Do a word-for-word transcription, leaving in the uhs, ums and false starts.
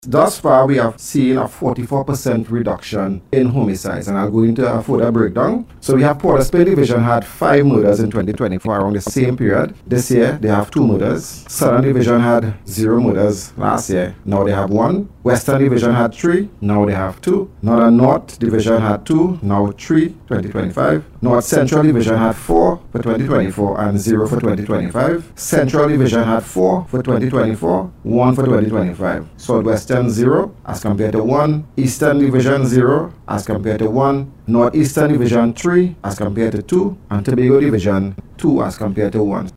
Thus far, we have seen a forty-four percent reduction in homicides, and I'll go into a further breakdown. So we have Port of Spain Division had five murders in twenty twenty-four around the same period. This year, they have two murders. Southern Division had zero murders last year. Now they have one. Western Division had three. Now they have two. Northern North Division had two. Now three, twenty twenty-five. North Central Division had four for twenty twenty-four and zero for twenty twenty-five. Central Division had four for twenty twenty-four, one for twenty twenty-five. Southwestern zero as compared to one. Eastern Division zero as compared to one. Northeastern Division three as compared to two. And Tobago Division two as compared to one.